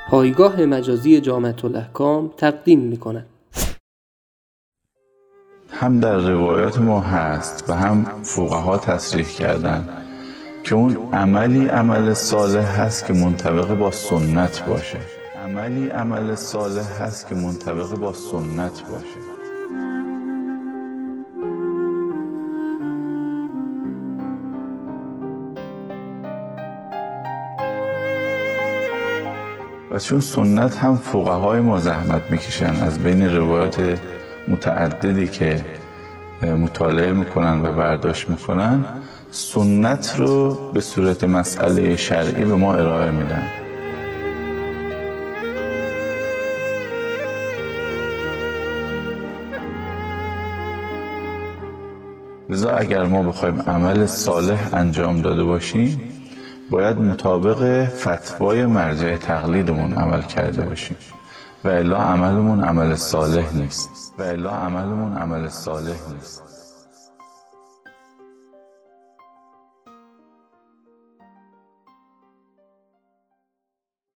پایگاه مجازی جامعة الاحکام تقدیم می‌کند. هم در روایات ما هست و هم فقها تصریح کردن که اون عملی عمل صالح هست که منطبق با سنت باشه. عملی عمل صالح هست که منطبق با سنت باشه. و چون سنت هم فقهای ما زحمت میکشن از بین روایات متعددی که مطالعه میکنن و برداشت میکنن، سنت رو به صورت مسئله شرعی به ما ارائه میدن. لذا اگر ما بخوایم عمل صالح انجام داده باشیم، باید مطابق فتوای مرجع تقلیدمون عمل کرده باشیم و الا عملمون عمل صالح نیست.